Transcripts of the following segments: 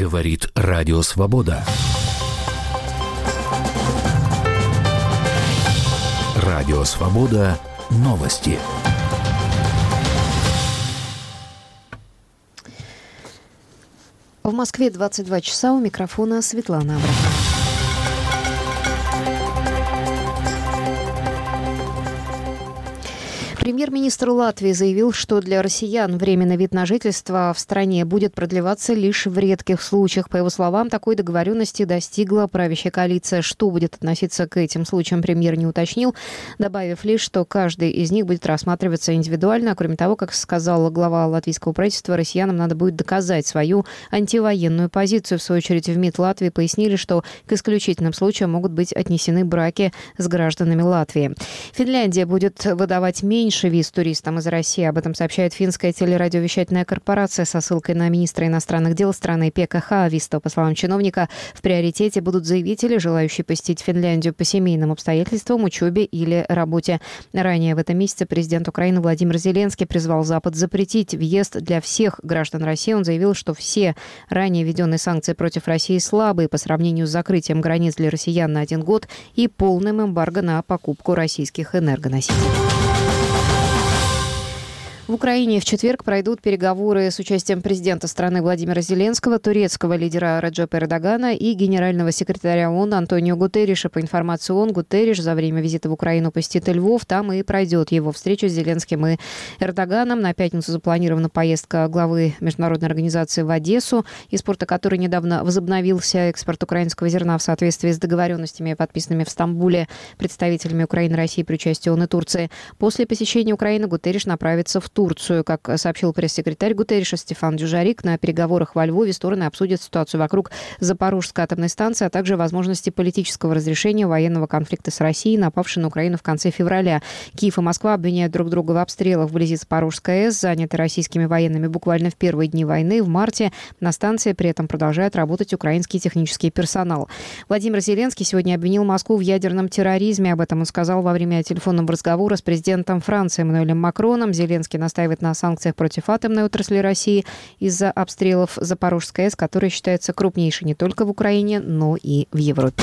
Говорит Радио Свобода. Радио Свобода. Новости. В Москве 22 часа. У микрофона Светлана Абрахамова. Премьер-министр Латвии заявил, что для россиян временный вид на жительство в стране будет продлеваться лишь в редких случаях. По его словам, такой договоренности достигла правящая коалиция. Что будет относиться к этим случаям, премьер не уточнил, добавив лишь, что каждый из них будет рассматриваться индивидуально. Кроме того, как сказала глава латвийского правительства, россиянам надо будет доказать свою антивоенную позицию. В свою очередь, в МИД Латвии пояснили, что к исключительным случаям могут быть отнесены браки с гражданами Латвии. Финляндия будет выдавать меньше виз туристам из России. Об этом сообщает финская телерадиовещательная корпорация со ссылкой на министра иностранных дел страны Пекка Хааvisto. По словам чиновника, в приоритете будут заявители, желающие посетить Финляндию по семейным обстоятельствам, учебе или работе. Ранее в этом месяце президент Украины Владимир Зеленский призвал Запад запретить въезд для всех граждан России. Он заявил, что все ранее введенные санкции против России слабые по сравнению с закрытием границ для россиян на 1 год и полным эмбарго на покупку российских энергоносителей. В Украине в четверг пройдут переговоры с участием президента страны Владимира Зеленского, турецкого лидера Реджепа Эрдогана и генерального секретаря ООН Антонио Гутерриша. По информации ООН, Гутерриш за время визита в Украину посетит Львов. Там и пройдет его встреча с Зеленским и Эрдоганом. На пятницу запланирована поездка главы международной организации в Одессу, из порта которой недавно возобновился экспорт украинского зерна в соответствии с договоренностями, подписанными в Стамбуле представителями Украины и России при участии ООН и Турции. После посещения Украины Гутерриш направится в Турцию. Как сообщил пресс-секретарь Гутерриша Стефан Дюжарик, на переговорах во Львове стороны обсудят ситуацию вокруг Запорожской атомной станции, а также возможности политического разрешения военного конфликта с Россией, напавшей на Украину в конце февраля. Киев и Москва обвиняют друг друга в обстрелах вблизи Запорожской АЭС, занятой российскими военными буквально в первые дни войны. В марте на станции при этом продолжает работать украинский технический персонал. Владимир Зеленский сегодня обвинил Москву в ядерном терроризме. Об этом он сказал во время телефонного разговора с президентом Франции Эммануэлем Макроном. Зеленский настаивает на санкциях против атомной отрасли России из-за обстрелов Запорожской АЭС, которая считается крупнейшей не только в Украине, но и в Европе.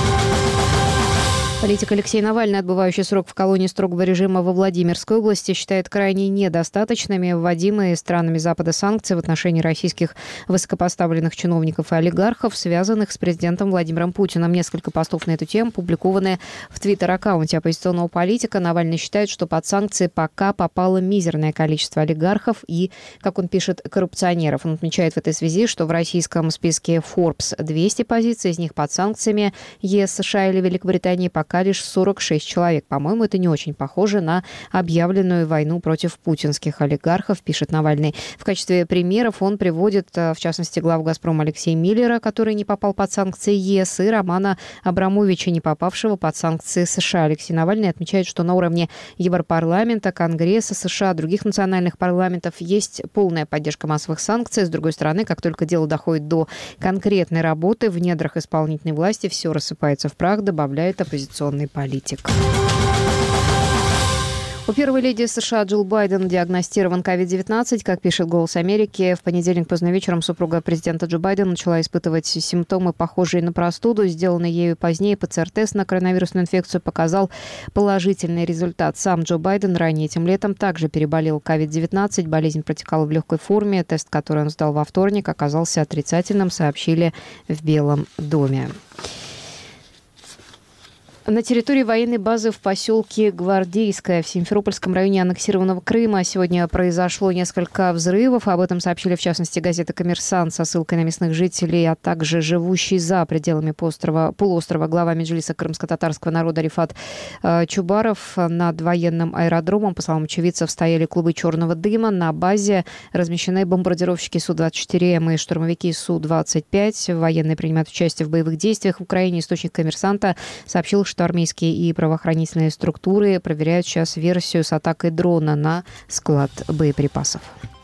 Политик Алексей Навальный, отбывающий срок в колонии строгого режима во Владимирской области, считает крайне недостаточными вводимые странами Запада санкции в отношении российских высокопоставленных чиновников и олигархов, связанных с президентом Владимиром Путиным. Несколько постов на эту тему публикованы в твиттер-аккаунте оппозиционного политика. Навальный считает, что под санкции пока попало мизерное количество олигархов и, как он пишет, коррупционеров. Он отмечает в этой связи, что в российском списке Forbes 200 позиций, из них под санкциями ЕС, США или Великобритании пока лишь 46 человек. По-моему, это не очень похоже на объявленную войну против путинских олигархов, пишет Навальный. В качестве примеров он приводит, в частности, главу «Газпрома» Алексея Миллера, который не попал под санкции ЕС, и Романа Абрамовича, не попавшего под санкции США. Алексей Навальный отмечает, что на уровне Европарламента, Конгресса США, других национальных парламентов есть полная поддержка массовых санкций. С другой стороны, как только дело доходит до конкретной работы в недрах исполнительной власти, все рассыпается в прах, добавляет оппозиционный политик. У первой леди США Джилл Байден диагностирован COVID-19. Как пишет «Голос Америки», в понедельник поздно вечером супруга президента Джо Байдена начала испытывать симптомы, похожие на простуду. Сделанный ею позднее ПЦР-тест на коронавирусную инфекцию показал положительный результат. Сам Джо Байден ранее этим летом также переболел COVID-19. Болезнь протекала в легкой форме. Тест, который он сдал во вторник, оказался отрицательным, сообщили в Белом доме. На территории военной базы в поселке Гвардейское в Симферопольском районе аннексированного Крыма сегодня произошло несколько взрывов. Об этом сообщили, в частности, газета «Коммерсант» со ссылкой на местных жителей, а также живущий за пределами полуострова глава Меджлиса крымско-татарского народа Рифат Чубаров. Над военным аэродромом, по словам очевидцев, стояли клубы черного дыма. На базе размещены бомбардировщики Су-24М и штурмовики Су-25. Военные принимают участие в боевых действиях в Украине. Источник «Коммерсанта» сообщил, что армейские и правоохранительные структуры проверяют сейчас версию с атакой дрона на склад боеприпасов.